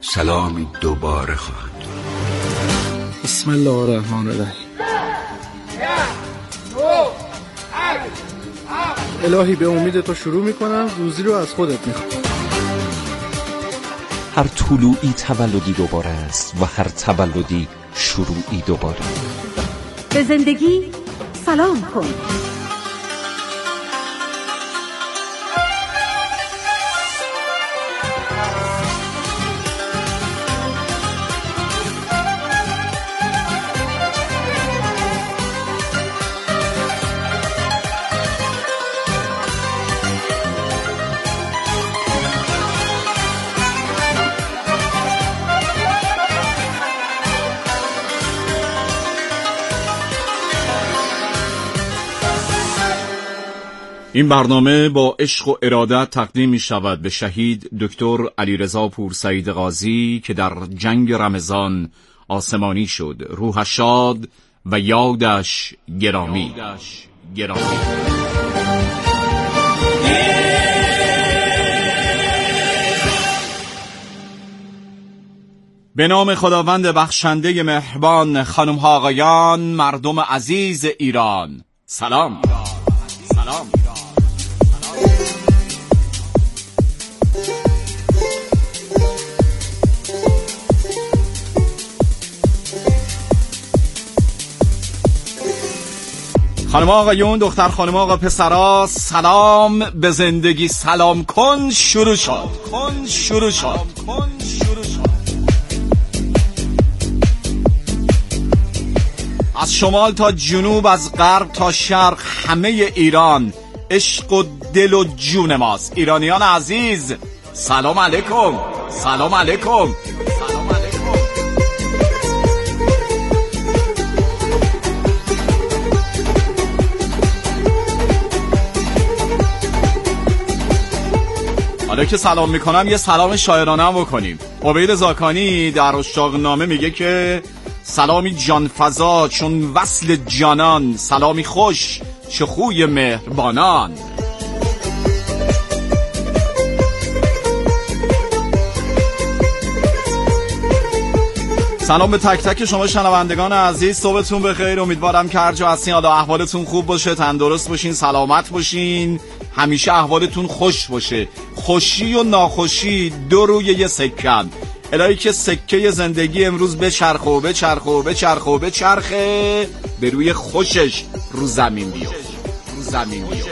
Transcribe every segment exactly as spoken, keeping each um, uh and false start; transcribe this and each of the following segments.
سلامی دوباره خواهد. بسم الله الرحمن الرحیم. الهی به امید تو شروع میکنم، روزی رو از خودت میخوام. هر طلوعی تولدی دوباره است و هر تولدی شروعی دوباره. به زندگی سلام کن. این برنامه با عشق و ارادت تقدیم می شود به شهید دکتر علیرضا پورسعید غازی که در جنگ رمضان آسمانی شد. روحش شاد و یادش گرامی. یادش گرامی. به نام خداوند بخشنده مهربان، خانم ها آقایان، مردم عزیز ایران، سلام. سلام. خانم آقایون، دختر خانم آقا پسرا، سلام به زندگی سلام کن شروع شد. کن شروع شد. کن شروع شد. از شمال تا جنوب، از غرب تا شرق، همه ایران عشق و دل و جون ماست. ایرانیان عزیز، سلام علیکم. سلام علیکم. سلام علیکم. حالا که سلام میکنم یه سلام شاعرانه هم بکنیم. عبید زاکانی در اشاق نامه میگه که سلامی جانفزا چون وصل جانان، سلامی خوش چه خوی مهربانان. سلام به تک تک شما شنوندگان عزیز، صبحتون بخیر. امیدوارم که هر جا هستین حالا احوالتون خوب باشه، تندرست باشین، سلامت باشین، همیشه احوالتون خوش باشه. خوشی و ناخوشی دو روی یه سکن. الهی که سکه زندگی امروز بچرخه و بچرخه و بچرخه و بچرخه به روی خوشش رو زمین بیو. رو زمین بیو.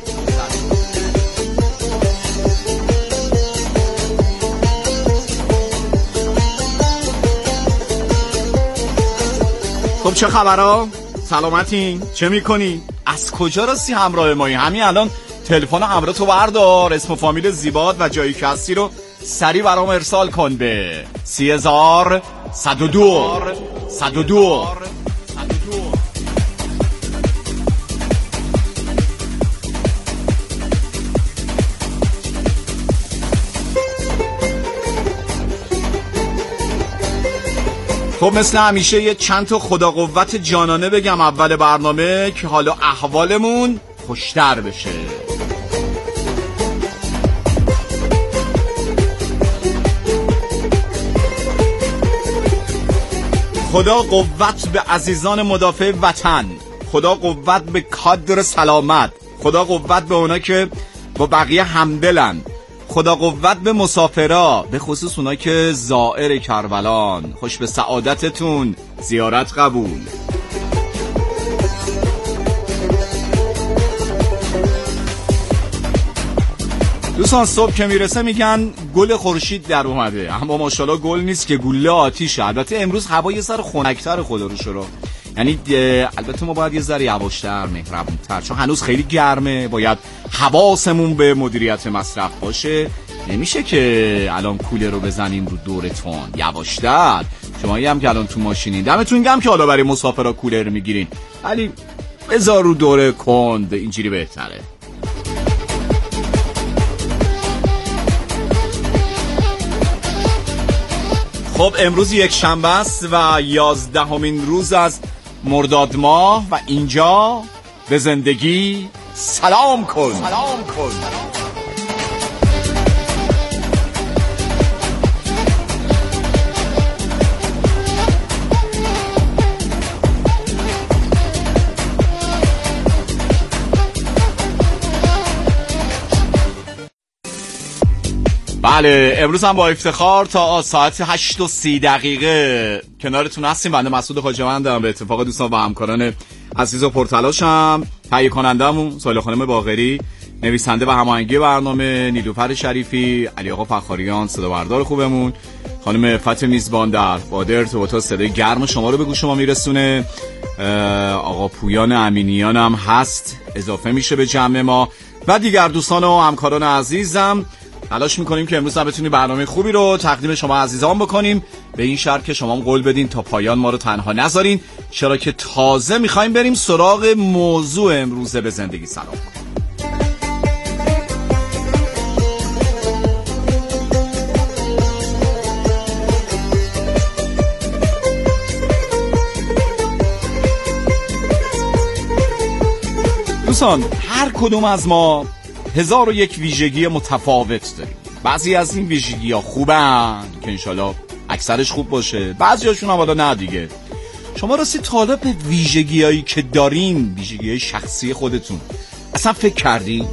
خب چه خبرها؟ سلامتین؟ چه میکنی؟ از کجا راستی همراه مایی؟ همین الان تلفن همراه تو بردار، اسم و فامیل زیبات و جایی که هستی رو سریع برام ارسال کن به سی هزار صد و دو صد و دو. خب مثل همیشه یه چند تا خدا قوت جانانه بگم اول برنامه که حالا احوالمون خوشتر بشه. خدا قوت به عزیزان مدافع وطن، خدا قوت به کادر سلامت، خدا قوت به اونا که با بقیه همدلن، خدا قوت به مسافرا، به خصوص اونا که زائر کربلان. خوش به سعادتتون، زیارت قبول. دوستان صبح که میرسه میگن گل خورشید در اومده، اما ماشاءالله گل نیست که گله آتیشه. البته امروز هوا یه ذره خنک‌تر خدا رو شکر، یعنی البته ما باید یه ذره یواش‌تر، مهربون‌تر، چون هنوز خیلی گرمه. باید حواسمون به مدیریت مصرف باشه. نمیشه که الان کولر رو بزنیم رو دورتون، یواش‌تر. شمایی هم که الان تو ماشینین دمتون گرم که حالا برای مسافرا کولر میگیرین، ولی بذار رو دوره کند، اینجوری بهتره. خب امروز یک شنبه است و یازدهمین روز از مرداد ماه و اینجا به زندگی سلام کن. سلام کن. بله امروز هم با افتخار تا ساعت هشت و سی دقیقه کنارتون هستیم. بنده مسعود خواجه‌مندم، به اتفاق دوستان و همکاران عزیز و پرتلاشم. تهیه کنندمون سایله خانم باقری، نویسنده و هماهنگی برنامه نیلوفر شریفی، علی آقا فخاریان صدا بردار خوبمون، خانم فتح میزبان در با ارتباطات صدای گرم شما رو به گوش شما میرسونه، آقا پویان امینیان هم هست اضافه میشه به جمع ما و دیگر دوستان و همکاران عزیزم. تلاش میکنیم که امروز هم بتونیم برنامه خوبی رو تقدیم شما عزیزان بکنیم، به این شرط که شما هم قول بدین تا پایان ما رو تنها نذارین، چرا که تازه میخوایم بریم سراغ موضوع امروزه به زندگی سلام کنیم. دوستان هر کدوم از ما هزار و یک ویژگی متفاوت داریم. بعضی از این ویژگی ها خوبن که انشالله اکثرش خوب باشه، بعضی هاشون هم حالا نه دیگه. شما راستی طالب به ویژگی هایی که دارین، ویژگی های شخصی خودتون اصلا فکر کردین؟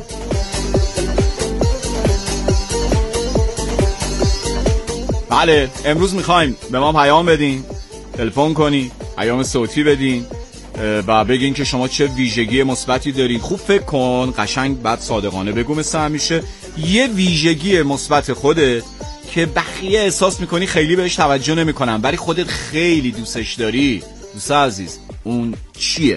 بله امروز میخوایم به ما پیام بدین، تلفن کنین، پیام صوتی بدین و بگین که شما چه ویژگی مثبتی دارین. خوب فکر کن، قشنگ بعد صادقانه بگو، مثل همیشه یه ویژگی مثبت خودت که بقیه احساس میکنی خیلی بهش توجه نمیکنن ولی خودت خیلی دوستش داری. دوست عزیز اون چیه؟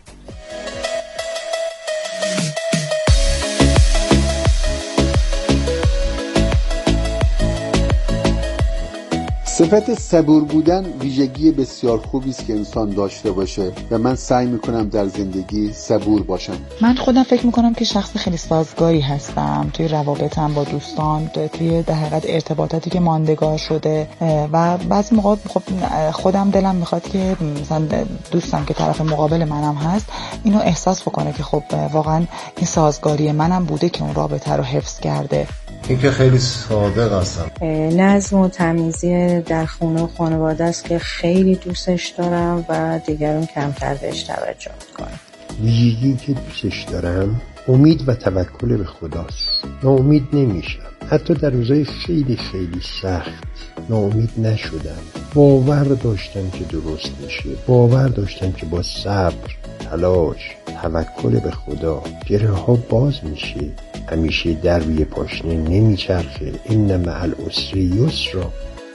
صفت صبور بودن ویژگی بسیار خوبی است که انسان داشته باشه و من سعی میکنم در زندگی صبور باشم. من خودم فکر میکنم که شخص خیلی سازگاری هستم توی روابطم با دوستان، توی در حقیقت ارتباطاتی که ماندگار شده و بعضی موقع خب خودم دلم میخواد که مثلا دوستم که طرف مقابل منم هست اینو احساس بکنه که خب واقعا این سازگاری منم بوده که اون رابطه رو حفظ کرده. این که خیلی صادق هستم. نظم و تمیزی در خونه و خانواده است که خیلی دوستش دارم و دیگران کمتر بهش توجه میکنم. ویژگی که دوستش دارم امید و توکل به خداست. ناامید نمیشم، حتی در روزهای خیلی خیلی سخت ناامید نشدم. باور داشتم که درست میشه، باور داشتم که با صبر، تلاش، توکل به خدا گره ها باز میشه. همیشه در روی پاشنه نمیچرخه. این مع العسر یسرا.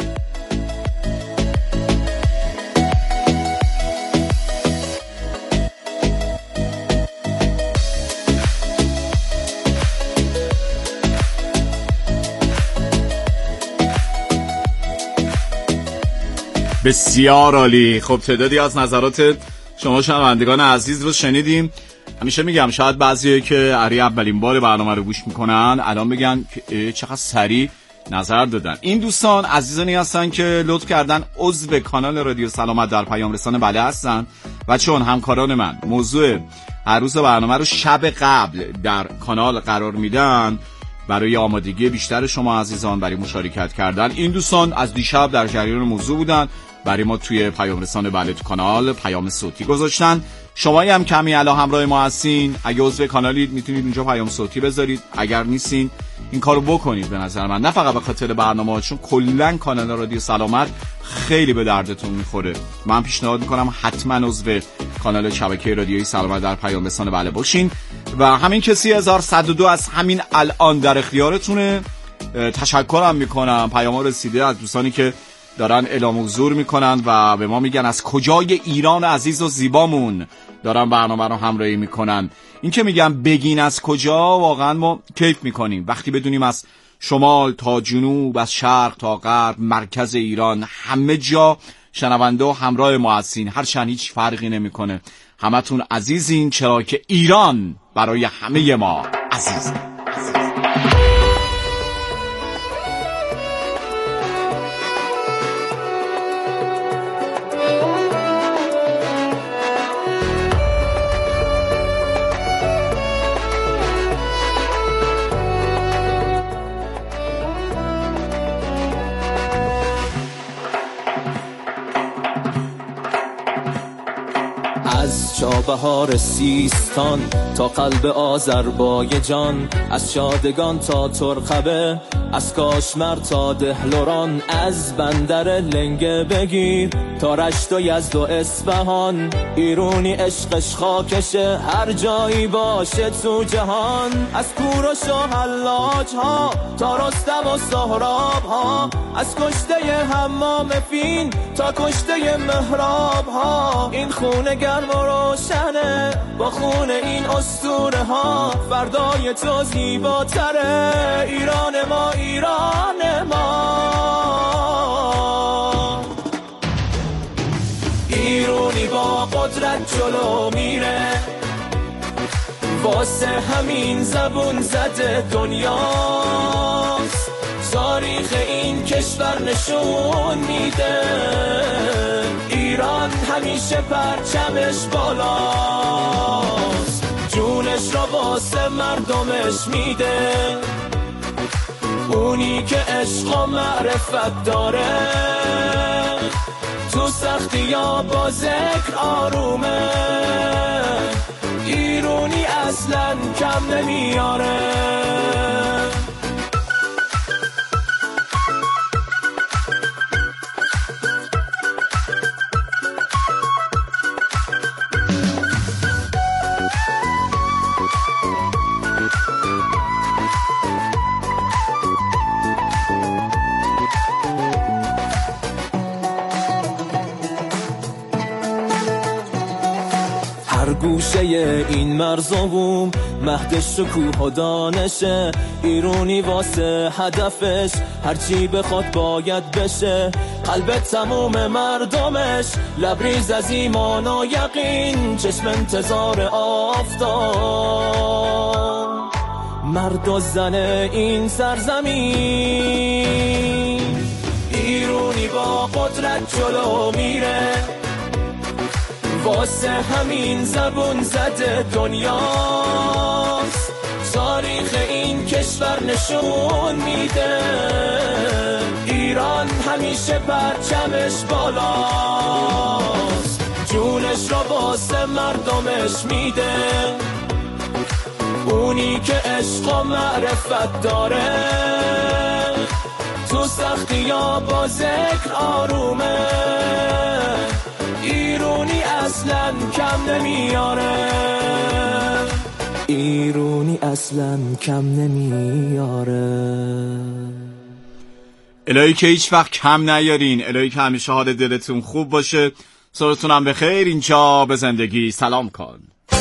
بسیار عالی. خب تعدادی از نظرات شما شنوندگان عزیز رو شنیدیم. همیشه میگم شاید بعضیه که اری اولین بار برنامه رو گوش میکنن الان بگن که چقدر سریع نظر دادن. این دوستان عزیزانی هستن که لطف کردن عضو کانال رادیو سلامت در پیام رسان بله هستن و چون همکاران من موضوع هر روز برنامه رو شب قبل در کانال قرار میدن، برای آمادگی بیشتر شما عزیزان برای مشارکت کردن، این دوستان از دیشب در جریان موضوع بودن، برای ما توی پیام رسان بله تو کانال پیام صوتی گذاشتن. شما هم کمی الان همراه ما هستین، اگه عضو کانالید میتونید اونجا پیام صوتی بذارید، اگر نیستین این کارو بکنید. به نظر من نه فقط به خاطر برنامه، چون کلا کانال رادیو سلامت خیلی به دردتون میخوره. من پیشنهاد میکنم حتما عضو کانال شبکه رادیویی سلامت در پیام رسان بله باشین و همین کسی هزار و صد و دو از همین الان در اختیارتونه. تشکرم میکنم، پیام رسیده از دوستانی که دارن اعلام حضور میکنن و به ما میگن از کجای ایران عزیز و زیبامون دارن برنامه رو همراهی میکنن. این که میگن بگین از کجا، واقعا ما کیف میکنیم وقتی بدونیم از شمال تا جنوب، از شرق تا غرب، مرکز ایران، همه جا شنونده و همراه ما هستین. هرچند هیچ فرقی نمیکنه، همتون عزیزین، چرا که ایران برای همه ما عزیزه. از چابهار سیستان تا قلب آذربایجان، از شادگان تا ترخبه از کاشمر تا دهلوران، از بندر لنگه بگیر تا رشت و یزد و اصفهان. ایرونی عشقش خاکشه هر جایی باشه تو جهان. از کوروش و حلاج ها تا رستم و سهراب ها، از کشته حمام فین تا کشته مهراب ها. این خونه گرم و روشنه با خونه این اسطوره ها. فردای تو زیباتره، ایران ما ایران ما. ایرونی با قدرت جلو میره، واسه همین زبون زده دنیاست. تاریخ این کشور نشون میده، ایران همیشه پرچمش بالاست. جونش را واسه مردمش میده، اونی که عشق و معرفت داره. تو سختی ها با ذکر آرومه، ایرونی اصلا کم نمیاره. گوشه این مرز و بوم مهد شکوه و دانشه. ایرونی واسه هدفش هرچی بخواد باید بشه. قلب تموم مردمش لبریز از ایمان و یقین، چشم انتظار آفتاب. مرد و زن این سرزمین، ایرونی با قدرت جلو میره، واسه همین زبون زده دنیاست. تاریخ این کشور نشون میده، ایران همیشه پرچمش بالاست. جونش را واسه مردمش میده، اونی که عشق و معرفت داره. تو سختی ها با ذکر آرومه، ایرونی اصلا کم نمیاره. ایرونی اصلا کم نمیاره. الهی که هیچ وقت کم نیارین، الهی که همیشه حال دلتون خوب باشه. صورتونم بخیر. اینجا به زندگی سلام کن.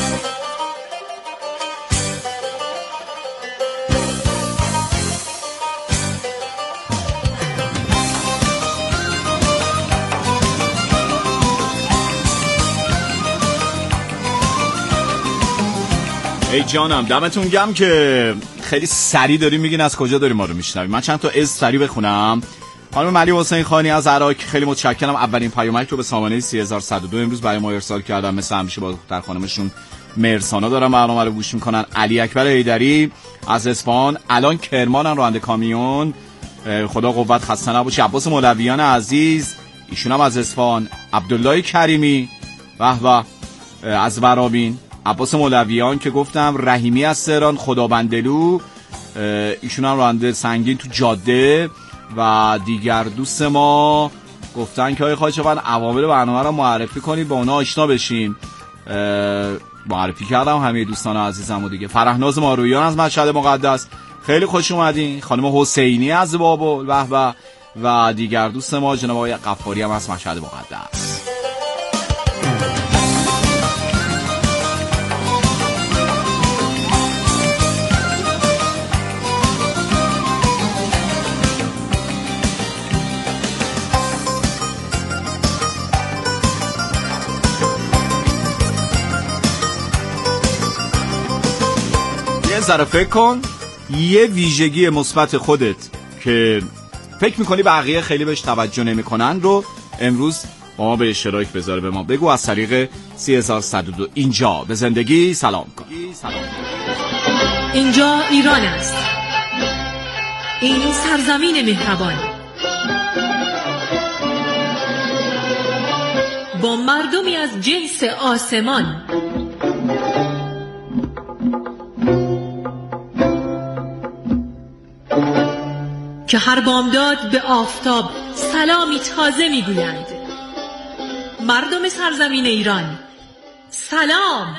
ای جانم دمتون گم که خیلی سریع داریم میگین از کجا داریم ما رو میشنویم. من چند تا از سریع بخونم. خانم ملی حسین خانی از عراق، خیلی متشکرم. اولین پیامک رو به سامانه سه هزار و صد و دو امروز برای ما ارسال کردن. مثل همیشه با دختر خانمشون مرسانا دارن برنامه رو گوش میکنن. علی اکبر حیدری از اصفهان، الان کرمانن راننده کامیون. خدا قوت، خسته نباشی. عباس مولویان عزیز، ایشون هم از اصفهان. عبدالله کریمی به به از ورامین. عباس مولویان که گفتم. رحیمی از تهران، خدابندلو، ایشون هم راننده سنگین تو جاده. و دیگر دوست ما گفتن که آقای خواهشاً عوامل برنامه رو معرفی کنید، با اونا آشنا بشیم. معرفی کردم همه دوستان عزیزم و دیگه. فرهناز مارویان از مشهد مقدس، خیلی خوش اومدین. خانم حسینی از بابل به به. و دیگر دوست ما جناب آقای غفاری هم از مشهد مقدس. یه ذره فکر کن، یه ویژگی مثبت خودت که فکر میکنی بقیه خیلی بهش توجه نمیکنن رو امروز با ما به اشتراک بذاره. به ما بگو از طریق سه هزار و صد و دو. اینجا به زندگی سلام کن. اینجا ایران است، این سرزمین مهربان، با مردمی از جنس آسمان. هر بامداد به آفتاب سلامی تازه میگویند. مردم سرزمین ایران سلام.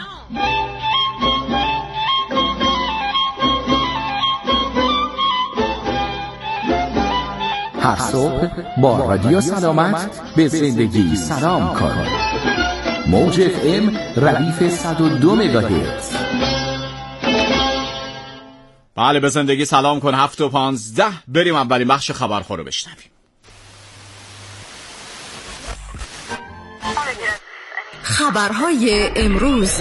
هر صبح با رادیو سلامت به زندگی سلام کن. موج اف ام ردیف صد و دو مگاهرتز. بله به زندگی سلام کن. هفت و پانزده. بریم اولین بخش خبرها رو بشنویم. خبرهای امروز.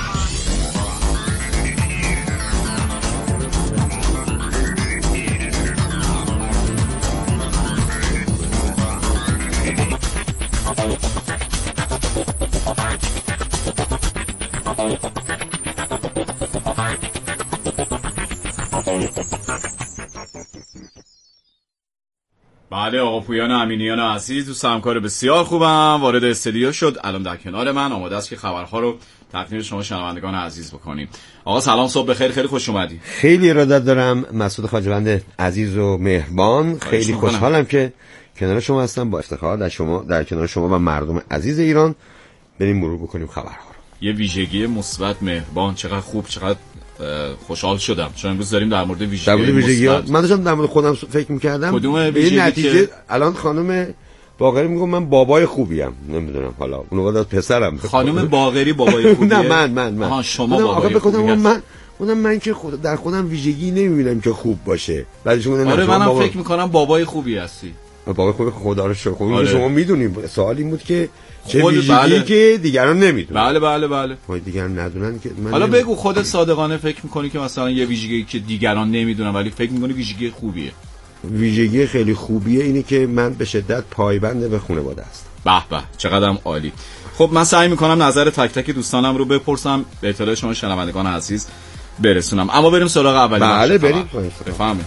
بله آقا پویان امینیان عزیز، دوست همکار بسیار خوبم، وارد استودیو شد، الان در کنار من آماده است که خبرها رو تقدیم شما شنوندگان عزیز بکنیم. آقا سلام، صبح بخیر، خیلی خوش اومدی. خیلی ارادت دارم مسعود خواجه‌بند عزیز و مهربان، خیلی خوشحالم که کنار شما هستم، با افتخار در شما در کنار شما و مردم عزیز ایران. بریم مرور بکنیم خبرها رو. یه ویژگی مثبت، مهربان، چقدر خوب، چقدر خوشحال شدم چون امروز داریم در مورد ویژگی مثبت. من داشتم در مورد خودم فکر می‌کردم کدوم به این نتیجه که... الان خانم باقری میگم من بابای خوبیم، نمیدونم حالا اون وقت پسرم. خانم باقری بابای خوبیه؟ نه من من من آها شما بابای خوبی من من اونم من که خود در خودم ویژگی نمی‌بینم که خوب باشه. بعدش اون آره منم بابا... فکر می‌کنم بابای خوبی هستی. بابای خوبی خدا رو شکر. آره. شما میدونید سوال این بود که چه خود ویژگی بله. که دیگران نمیدونن. بله بله بله. خود دیگران ندونن که من حالا نمی... بگو خودت صادقانه فکر می‌کنی که مثلا یه ویژگی که دیگران نمیدونن ولی فکر می‌کنی ویژگی خوبیه؟ ویژگی خیلی خوبیه اینه که من به شدت پایبند به خانواده هستم. به به چقدرم عالی. خب من سعی می‌کنم نظر تک تک دوستانم رو بپرسم، به اطلاع شما شنوندگان عزیز برسونم. اما بریم سراغ اولی. بله بریم. بفهمید.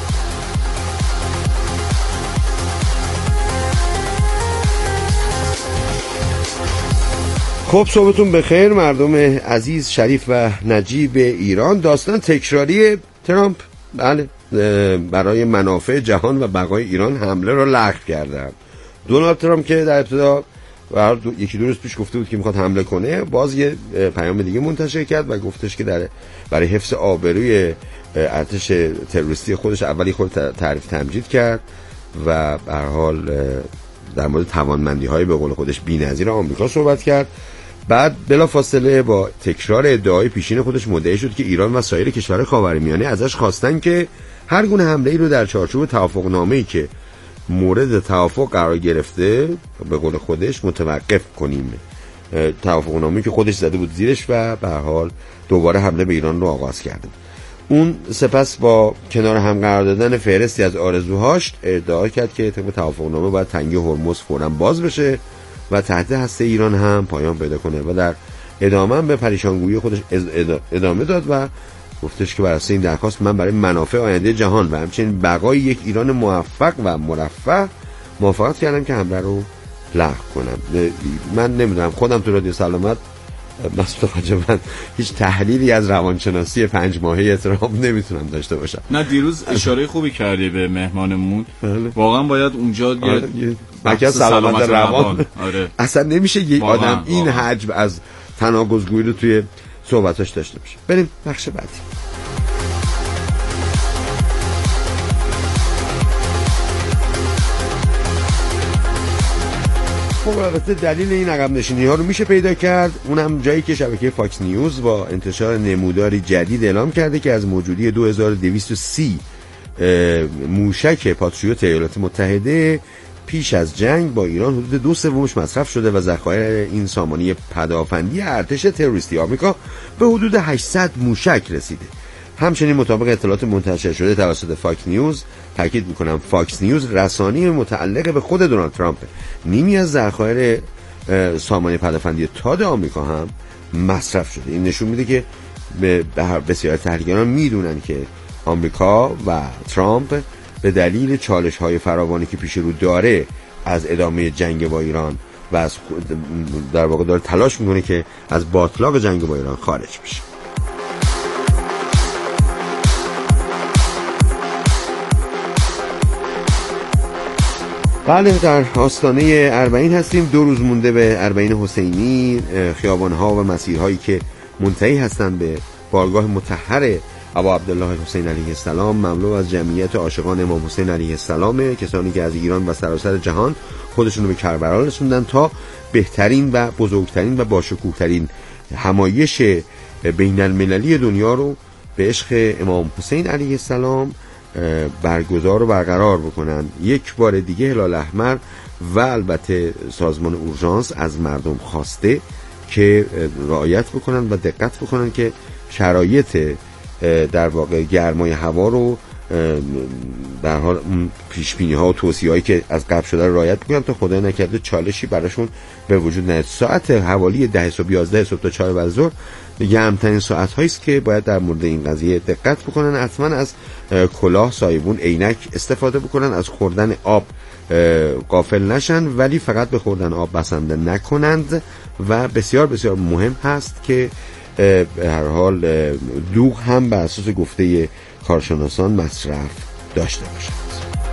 خب صبحتون بخیر مردم عزیز، شریف و نجیب ایران. داستان تکراری ترامپ بله برای منافع جهان و بقای ایران حمله را لغو کردند. دونالد ترامپ که در ابتدا و یکی دو روز پیش گفته بود که میخواد حمله کنه، باز یه پیام دیگه منتشر کرد و گفتش که در برای حفظ آبروی ارتش تروریستی خودش اولی خود تعریف تمجید کرد و به هر حال در مورد توانمندی‌های به قول خودش بی‌نظیر آمریکا صحبت کرد. بعد بلافاصله با تکرار ادعای پیشین خودش مدعی شد که ایران و سایر کشورهای خاورمیانه ازش خواستن که هر گونه حمله‌ای رو در چارچوب توافقنامه‌ای که مورد توافق قرار گرفته به قول خودش متوقف کنیم. توافقنامه‌ای که خودش زده بود زیرش و به هر حال دوباره حمله به ایران رو آغاز کرده. اون سپس با کنار هم قرار دادن فهرستی از آرزوهاش ادعا کرد که طبق توافقنامه باید تنگه هرمز فوراً باز بشه و تحت هسته ایران هم پایان پیدا کنه و در ادامه هم به پریشانگویی خودش ادامه داد و گفتش که بر اساس این درخواست من برای منافع آینده جهان و همچنین بقای یک ایران موفق و مرفه موافقت کردم که حمله رو لغو کنم. من نمیدونم خودم تو رادیو سلامت مسعود خواجه‌بند هیچ تحلیلی از روانشناسی پنج ماهه ترامپ نمیتونم داشته باشم. نه دیروز اشاره خوبی کردی به مهمانمون. واقعا باید اونجا یه مرکز سلامت روان. آره. اصلا نمیشه یک آدم این حجم از تناقض‌گویی رو توی صحبتاش داشته باشه. بریم بخش بعدی. خب البته دلیل این عقب نشینی ها رو میشه پیدا کرد، اونم جایی که شبکه فاکس نیوز با انتشار نموداری جدید اعلام کرده که از موجودی دو هزار و دویست و سی موشک پاتریوت ایالات متحده پیش از جنگ با ایران حدود دو سومش مصرف شده و ذخایر این سامانه پدافندی ارتش تروریستی آمریکا به حدود هشتصد موشک رسیده. همچنین مطابق اطلاعات منتشر شده توسط فاکس نیوز، تاکید میکنم فاکس نیوز رسانه متعلق به خود دونالد ترامپ، نیمی از ذخایر سامانه پدافندی تاد آمریکا هم مصرف شده. این نشون میده که بسیار تحلیلگران میدونن که آمریکا و ترامپ به دلیل چالش‌های فراوانی که پیش رو داره از ادامه جنگ با ایران و از در واقع داره تلاش میکنه که از باطلاق جنگ با ایران خارج بشه. بله، در آستانه اربعین هستیم. دو روز مونده به اربعین حسینی. خیابان‌ها و مسیرهایی که منتهی هستند به بارگاه مطهر ابا عبدالله حسین علیه السلام مملو از جمعیت عاشقان امام حسین علیه السلام، کسانی که از ایران و سراسر جهان خودشون رو به کربلا رسوندن تا بهترین و بزرگترین و باشکوهترین همایش بین المللی دنیا رو به عشق امام حسین علیه السلام برگزار و برقرار بکنن. یک بار دیگه هلال احمر و البته سازمان اورژانس از مردم خواسته که رعایت بکنن و دقت بکنن که شرایط در واقع گرمای هوا رو در حال پیش بینی ها و توصیه هایی که از قبل شده رو رعایت بکنن تا خدای نکرده چالشی براشون به وجود نیاد. ساعت حوالی ده صبح یازده صبح تا چهار بعد ظهر گرمترین ساعت هایی است که باید در مورد این قضیه دقت بکنن. حتما از کلاه، سایبون، عینک استفاده بکنن. از خوردن آب غافل نشن، ولی فقط به خوردن آب بسنده نکنند و بسیار بسیار مهم هست که به هر حال دوغ هم بر اساس گفته کارشناسان مصرف داشته باشد.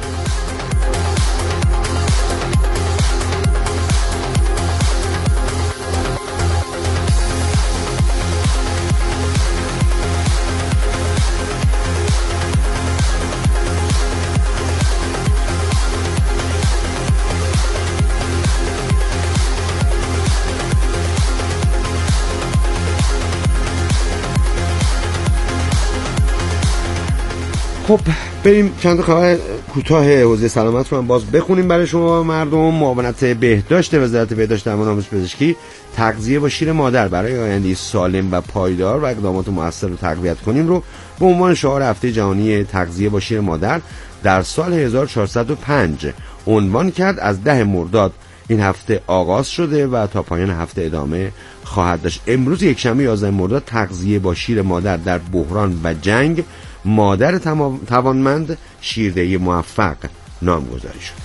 خب بریم چند خبر کوتاه حوزه سلامت رو هم باز بخونیم برای شما مردم. معاونت بهداشت وزارت بهداشت درمان آموزش پزشکی تغذیه با شیر مادر برای آینده سالم و پایدار و اقدامات مؤثر رو تقویت کنیم رو به عنوان شعار هفته جهانی تغذیه با شیر مادر در سال هزار و چهارصد و پنج عنوان کرد. از ده مرداد این هفته آغاز شده و تا پایان هفته ادامه خواهد داشت. امروز یکشنبه یازده مرداد تغذیه با شیر مادر در بحران و جنگ، مادر توانمند شیردهی موفق نامگذاری شد.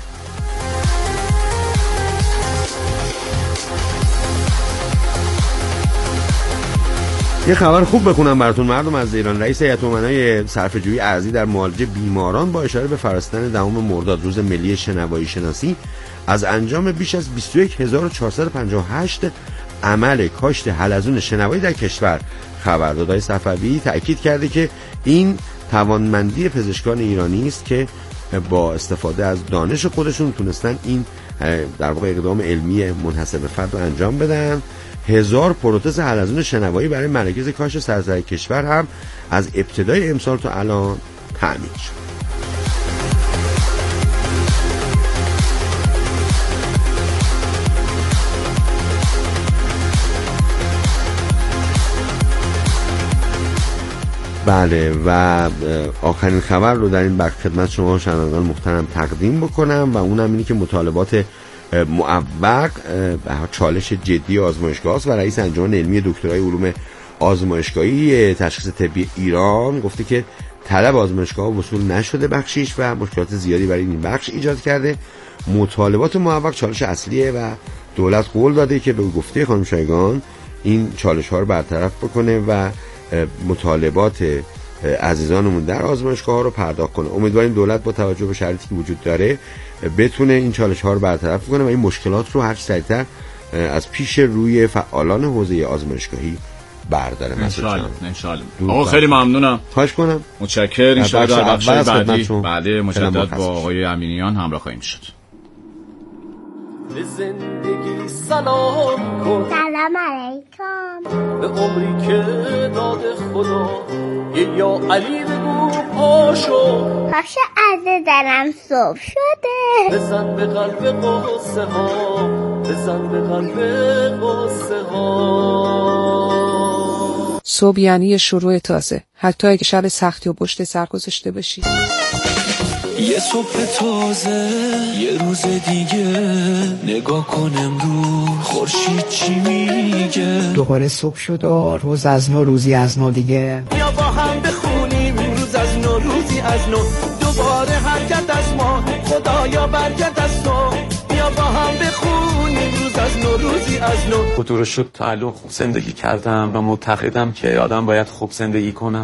یه خبر خوب بخونم براتون مردم از ایران. رئیس هیئت امنای صرفه‌جویی ارضی در معالجه بیماران با اشاره به فرستادن دهم مرداد روز ملی شنوایی شناسی از انجام بیش از بیست و یک هزار و چهارصد و پنجاه و هشت عمل کاشت حلزون شنوایی در کشور خبر داد. آقای صفوی تأکید کرده که این توانمندی پزشکان ایرانی است که با استفاده از دانش خودشون تونستن این در واقع اقدام علمی منحصر به فرد رو انجام بدن. هزار پروتز حلزون شنوایی برای مراکز کاشت سراسر کشور هم از ابتدای امسال تا الان تأمین شد. بله و آخرین خبر رو در این بخش خدمت شما شنوندگان محترم تقدیم بکنم و اونم اینه که مطالبات معوق چالش جدی آزمایشگاه است و رئیس انجمن علمی دکترای علوم آزمایشگاهی تشخیص طبی ایران گفته که طلب آزمایشگاه وصول نشده بخشیش و مشکلات زیادی برای این بخش ایجاد کرده. مطالبات معوق چالش اصلیه و دولت قول داده که به گفته خانم شایگان این چالش ها رو برطرف بکنه و مطالبات عزیزانمون در آزمایشگاه ها رو پرداخت کنه. امیدواریم دولت با توجه به شرایطی که وجود داره بتونه این چالش ها رو برطرف کنه و این مشکلات رو هر چه سریعتر از پیش روی فعالان حوزه آزمایشگاهی برداره. انشالله انشالله. آقا خیلی ممنونم. خواهش کنم. متشکرم. ان شاء الله در بخش بعدی بعد مجدد با آقای امینیان همراه خواهیم شد. به زندگی سلام کن. سلام علیکم. به عمری که داده خدا یه یا علی بگو پاشو پاشو از درم صبح شده. بزن به قلب قصه ها، بزن به قلب قصه ها. صبح یعنی شروع تازه، حتی اگه شب سختی و پشت سر گذاشته باشی. یه صبح تازه، یه روز دیگه، نگاه کن امروز خورشید چی میگه. دوباره صبح شد و روز از نو، روزی از نو دیگه. یا با هم بخونیم روز از نو، روزی از نو. دوباره حرکت از ما، خدایا برکت از تو. یا با هم بخونیم روز از نو، روزی از نو. خدا رو شکر تا الان خوب زندگی کردم و معتقدم که آدم باید خوب زندگی کنم.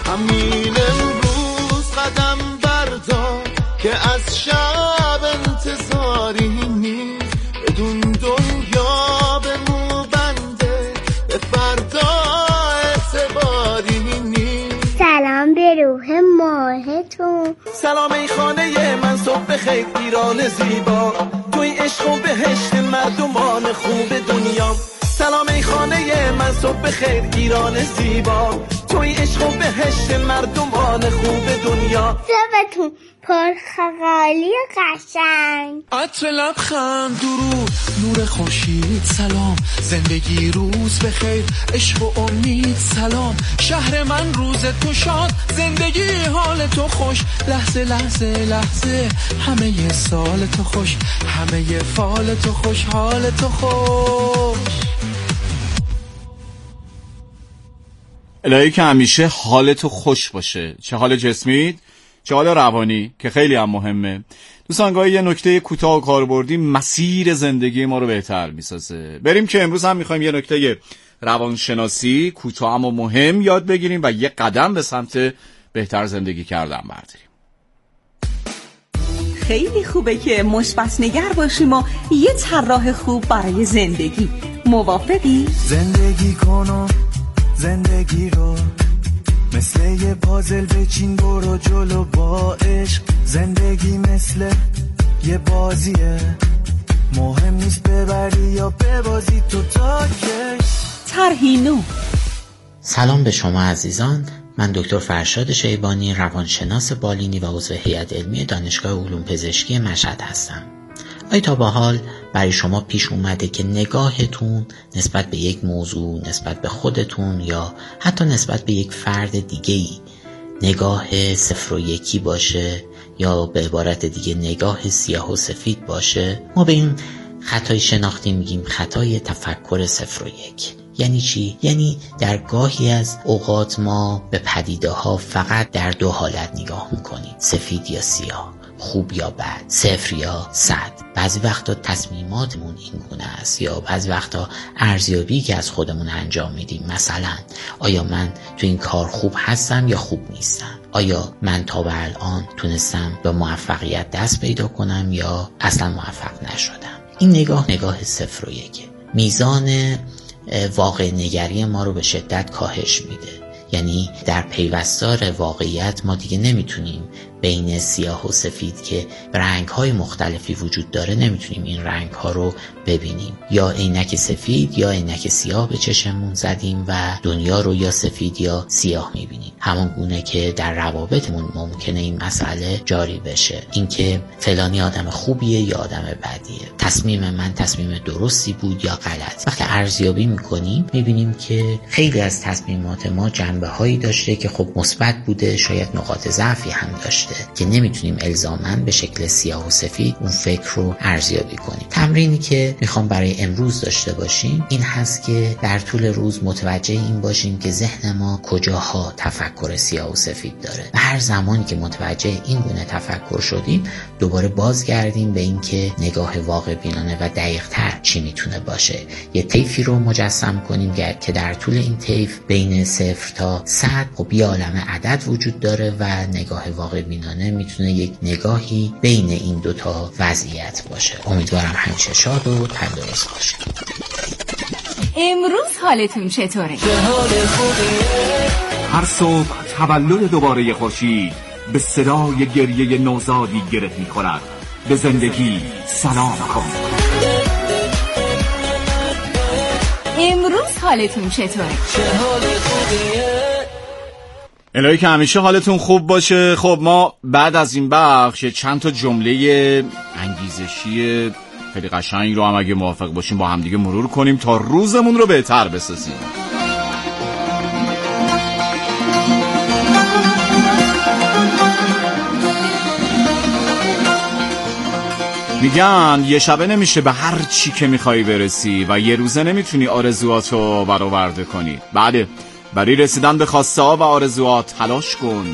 همین امروز قدم بردار که از شب انتظاری نیست، بدون دنیا به مو بنده، به فردا اعتباری نیست. سلام به روح ماهتون. سلام ای خانه من، صبح بخیر ایران زیبا، توی عشق و بهشت مردمان خوب دنیا. سلام ای خانه من، صبح بخیر ایران زیبا، توی عشق و بهشت مردمان خوب دنیا. صبحتون پر خالی قشنگ، عطر لبخند، درود، نور خورشید، سلام، زندگی روز بخیر، عشق و امید، سلام، شهر من روز تو شاد، زندگی حال تو خوش، لحظه لحظه لحظه همه سال تو خوش، همه فال تو خوش، حال تو خوش. الهی که همیشه حالتو خوش باشه، چه حال جسمی چه حال روانی، که خیلی هم مهمه. دوستان گاهی یه نکته کوتاه و کاربردی مسیر زندگی ما رو بهتر میسازه. بریم که امروز هم میخوایم یه نکته روانشناسی کوتاه اما مهم یاد بگیریم و یه قدم به سمت بهتر زندگی کردن برداریم. خیلی خوبه که مثبت نگر باشیم و یه طراح خوب برای زندگی. موافقی؟ زندگی کنم زندگی رو مثل یه پازل بچین، برو جلو با عشق. زندگی مثل یه بازیه، مهم نیست ببری یا ببازی تو تا که. طرحی نو. سلام به شما عزیزان، من دکتر فرشاد شیبانی، روانشناس بالینی و عضو هیئت علمی دانشگاه علوم پزشکی مشهد هستم. آیا تا به حال برای شما پیش اومده که نگاهتون نسبت به یک موضوع، نسبت به خودتون یا حتی نسبت به یک فرد دیگه‌ای نگاه صفر و یکی باشه، یا به عبارت دیگه نگاه سیاه و سفید باشه؟ ما به این خطای شناختی میگیم خطای تفکر صفر و یک. یعنی چی؟ یعنی در گاهی از اوقات ما به پدیده ها فقط در دو حالت نگاه میکنیم، سفید یا سیاه، خوب یا بد، صفر یا صد. بعضی وقتا تصمیماتمون این گونه است، یا بعضی وقتا ارزیابی که از خودمون انجام میدیم، مثلا آیا من تو این کار خوب هستم یا خوب نیستم، آیا من تا به الان تونستم به موفقیت دست پیدا کنم یا اصلا موفق نشدم. این نگاه نگاه صفر و یکه. میزان واقع نگری ما رو به شدت کاهش میده. یعنی در پیوستار واقعیت ما دیگه نمیتونیم بین سیاه و سفید که رنگ‌های مختلفی وجود داره، نمیتونیم این رنگ‌ها رو ببینیم. یا عینک سفید یا عینک سیاه به چشممون زدیم و دنیا رو یا سفید یا سیاه میبینیم. همون گونه که در روابطمون ممکنه این مسئله جاری بشه، اینکه فلانی آدم خوبیه یا آدم بدیه، تصمیم من تصمیم درستی بود یا غلط. وقتی ارزیابی میکنیم میبینیم که خیلی از تصمیمات ما جنبه‌هایی داشته که خب مثبت بوده، شاید نقاط ضعفی هم داشته که نمیتونیم الزاماً به شکل سیاه و سفید اون فکر رو ارزیابی کنیم. تمرینی که میخوام برای امروز داشته باشیم این هست که در طول روز متوجه این باشیم که ذهن ما کجاها تفکر سیاه و سفید داره و هر زمانی که متوجه این گونه تفکر شدیم دوباره بازگردیم به این که نگاه واقع بینانه و دقیق تر چی میتونه باشه. یه طیفی رو مجسم کنیم که در طول این طیف بین صفر تا صد خب یه عالمه عدد وجود داره و نگاه واقع بینانه میتونه یک نگاهی بین این دوتا وضعیت باشه. امیدوارم همیشه شاد و تندرست باشید. امروز حالتون چطوره؟ هر صبح تولد دوباره خورشید به صدای گریه نوزادی گره می‌خورد. به زندگی سلام کن. امروز حالتون چطوره؟ الهی که همیشه حالتون خوب باشه. خب ما بعد از این بخش چند تا جمله انگیزشی خیلی قشنگ رو هم اگه موافق باشیم با هم دیگه مرور کنیم تا روزمون رو بهتر بسازیم. میگن یه شبه نمیشه به هر چی که میخوای برسی و یه روزه نمیتونی آرزوهاتو برآورده کنی. بله، برای رسیدن به خواسته ها و آرزوهات تلاش کن.